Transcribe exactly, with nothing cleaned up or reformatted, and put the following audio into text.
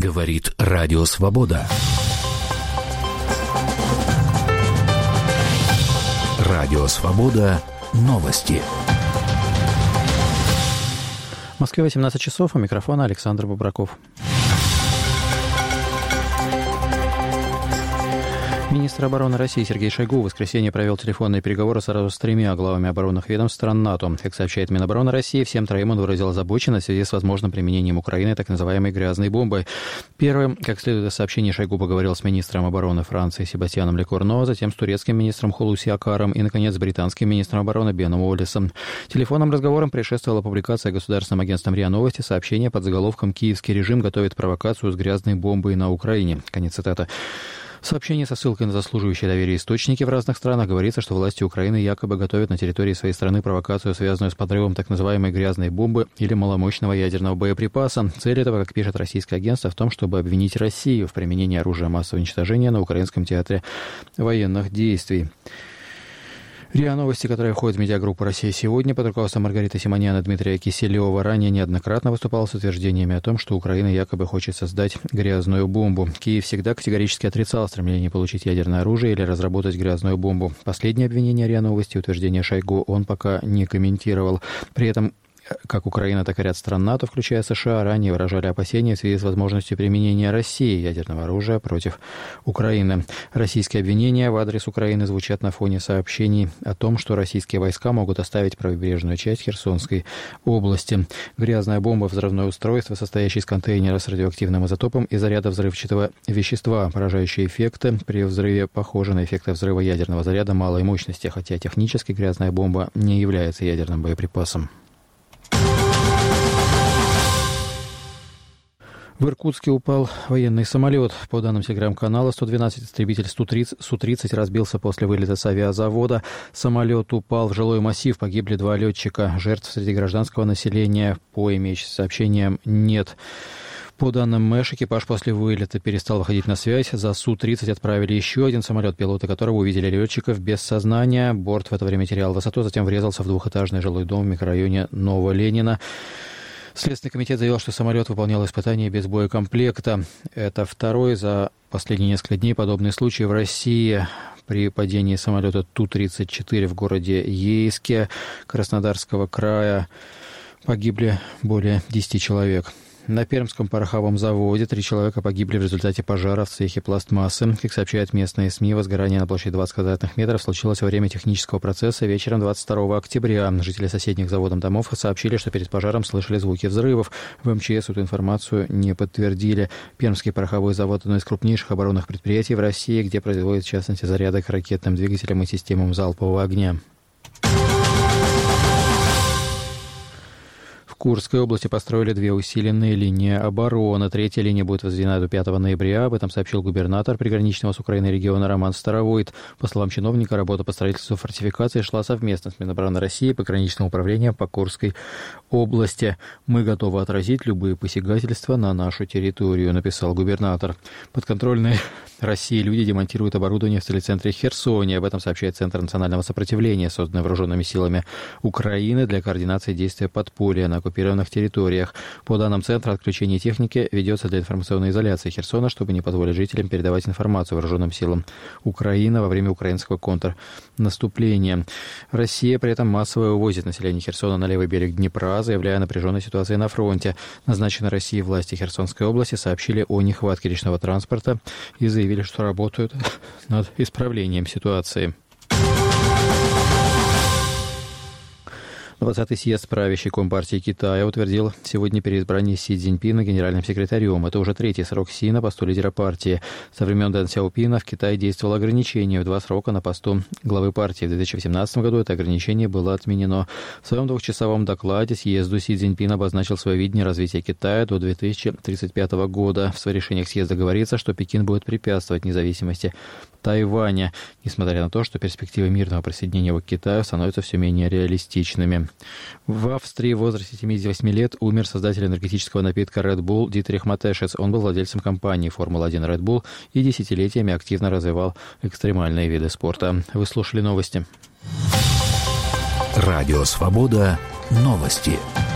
Говорит Радио Свобода. Радио Свобода. Новости. В Москве восемнадцать часов, у микрофона Александр Бобраков. Министр обороны России Сергей Шойгу в воскресенье провел телефонные переговоры сразу с тремя главами оборонных ведомств стран НАТО. Как сообщает Минобороны России, всем троим он выразил озабоченность в связи с возможным применением Украины так называемой грязной бомбы. Первым, как следует из сообщений, Шойгу поговорил с министром обороны Франции Себастьяном Лекорно, затем с турецким министром Хулуси Акаром и, наконец, с британским министром обороны Беном Уоллесом. Телефонным разговорам предшествовала публикация государственным агентством РИА Новости сообщения под заголовком «Киевский режим готовит провокацию с грязной бомбой на Украине». Конец цитаты. В сообщении со ссылкой на заслуживающие доверия источники в разных странах говорится, что власти Украины якобы готовят на территории своей страны провокацию, связанную с подрывом так называемой грязной бомбы или маломощного ядерного боеприпаса. Цель этого, как пишет российское агентство, в том, чтобы обвинить Россию в применении оружия массового уничтожения на украинском театре военных действий. РИА Новости, которая входит в медиагруппу «Россия сегодня», под руководством Маргариты Симонян и Дмитрия Киселева, ранее неоднократно выступала с утверждениями о том, что Украина якобы хочет создать грязную бомбу. Киев всегда категорически отрицал стремление получить ядерное оружие или разработать грязную бомбу. Последнее обвинение РИА Новости, утверждение Шойгу, он пока не комментировал. При этом как Украина, так и ряд стран НАТО, включая США, ранее выражали опасения в связи с возможностью применения России ядерного оружия против Украины. Российские обвинения в адрес Украины звучат на фоне сообщений о том, что российские войска могут оставить правобережную часть Херсонской области. Грязная бомба – взрывное устройство, состоящее из контейнера с радиоактивным изотопом и заряда взрывчатого вещества. Поражающие эффекты при взрыве похожи на эффекты взрыва ядерного заряда малой мощности, хотя технически грязная бомба не является ядерным боеприпасом. В Иркутске упал военный самолет. По данным телеграм-канала, сто двенадцать истребитель Су тридцать разбился после вылета с авиазавода. Самолет упал в жилой массив, погибли два летчика. Жертв среди гражданского населения по имеющимся сообщениям нет. По данным МЭШ, экипаж после вылета перестал выходить на связь. За Су тридцать отправили еще один самолет, пилоты которого увидели летчиков без сознания. Борт в это время терял высоту, затем врезался в двухэтажный жилой дом в микрорайоне Новоленина. Следственный комитет заявил, что самолет выполнял испытания без боекомплекта. Это второй за последние несколько дней подобный случай в России. При падении самолета Ту тридцать четыре в городе Ейске Краснодарского края погибли более десяти человек. На Пермском пороховом заводе три человека погибли в результате пожара в цехе пластмассы. Как сообщают местные СМИ, возгорание на площади двадцать квадратных метров случилось во время технического процесса вечером двадцать второго октября. Жители соседних заводом домов сообщили, что перед пожаром слышали звуки взрывов. В МЧС эту информацию не подтвердили. Пермский пороховой завод – одно из крупнейших оборонных предприятий в России, где производят, в частности, заряды к ракетным двигателям и системам залпового огня. В Курской области построили две усиленные линии обороны. Третья линия будет возведена до пятого ноября. Об этом сообщил губернатор приграничного с Украиной региона Роман Старовойт. По словам чиновника, работа по строительству фортификации шла совместно с Минобороны России и пограничным управлением по Курской области. «Мы готовы отразить любые посягательства на нашу территорию», написал губернатор. Подконтрольные России люди демонтируют оборудование в телецентре Херсоне. Об этом сообщает Центр национального сопротивления, созданный вооруженными силами Украины для координации действия подполья на оккупированных территориях. По данным Центра, отключение техники ведется для информационной изоляции Херсона, чтобы не позволить жителям передавать информацию вооруженным силам Украины во время украинского контрнаступления. Россия при этом массово вывозит население Херсона на левый берег Днепра, заявляя о напряженной ситуации на фронте. Назначенные Россией власти Херсонской области сообщили о нехватке личного транспорта и заявили, что работают над исправлением ситуации. двадцатый съезд правящей Компартии Китая утвердил сегодня переизбрание Си Цзиньпина генеральным секретарем. Это уже третий срок Си на посту лидера партии. Со времен Дэн Сяопина в Китае действовало ограничение в два срока на посту главы партии. В две тысячи восемнадцатом году это ограничение было отменено. В своем двухчасовом докладе съезду Си Цзиньпин обозначил свое видение развития Китая до две тысячи тридцать пятого года. В своих решениях съезда говорится, что Пекин будет препятствовать независимости Тайваня, несмотря на то, что перспективы мирного присоединения его к Китаю становятся все менее реалистичными. В Австрии в возрасте семидесяти восьми лет умер создатель энергетического напитка Red Bull Дитрих Матешец. Он был владельцем компании Формула один Red Bull и десятилетиями активно развивал экстремальные виды спорта. Вы слушали новости. Радио Свобода. Новости.